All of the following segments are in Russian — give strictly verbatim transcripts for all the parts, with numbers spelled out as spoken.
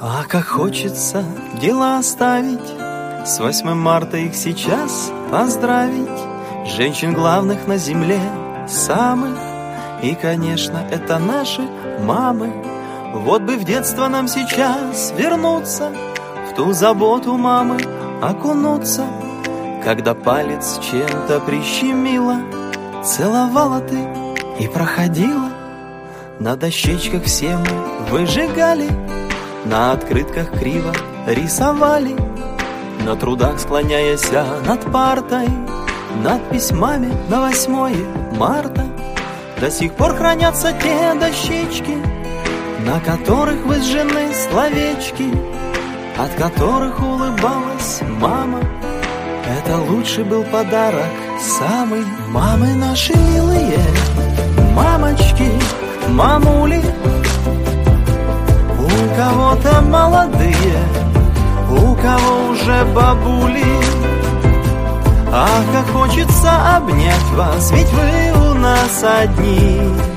А как хочется дела оставить, с восьмым марта их сейчас поздравить. Женщин главных на земле самых, и, конечно, это наши мамы. Вот бы в детство нам сейчас вернуться, в ту заботу мамы окунуться. Когда палец чем-то прищемило, целовала ты и проходила. На дощечках все мы выжигали, на открытках криво рисовали, на трудах склоняясь над партой, надпись маме на восьмое марта. До сих пор хранятся те дощечки, на которых выжжены словечки, от которых улыбалась мама. Это лучший был подарок самый. Мамы наши милые, мамочки, мамули, у кого-то молодые, у кого уже бабули. Ах, как хочется обнять вас, ведь вы у нас одни.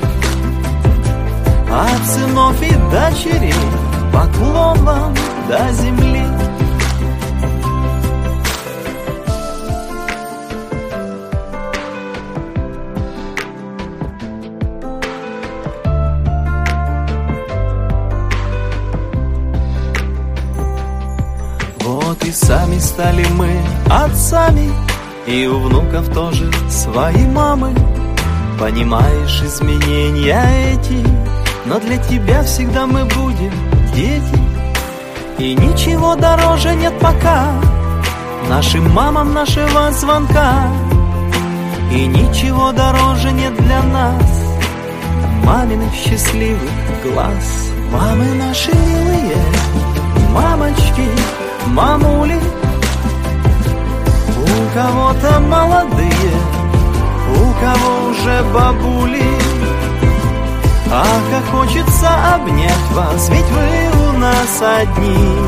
От сынов и дочерей поклон вам до земли. Вот и сами стали мы отцами, и у внуков тоже свои мамы. Понимаешь изменения эти, но для тебя всегда мы будем дети. И ничего дороже нет пока нашим мамам нашего звонка. И ничего дороже нет для нас маминых счастливых глаз. Мамы наши милые, мамочки, мамули, у кого-то молодые, у кого уже бабули. Ах, как хочется обнять вас, ведь вы у нас одни.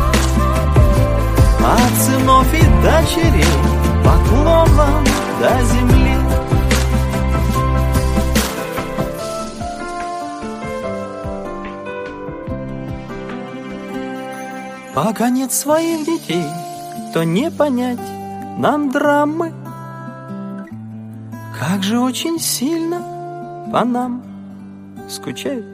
От сынов и дочерей поклон вам до земли. Пока нет своих детей, то не понять нам драмы. Как же очень сильно по нам скучают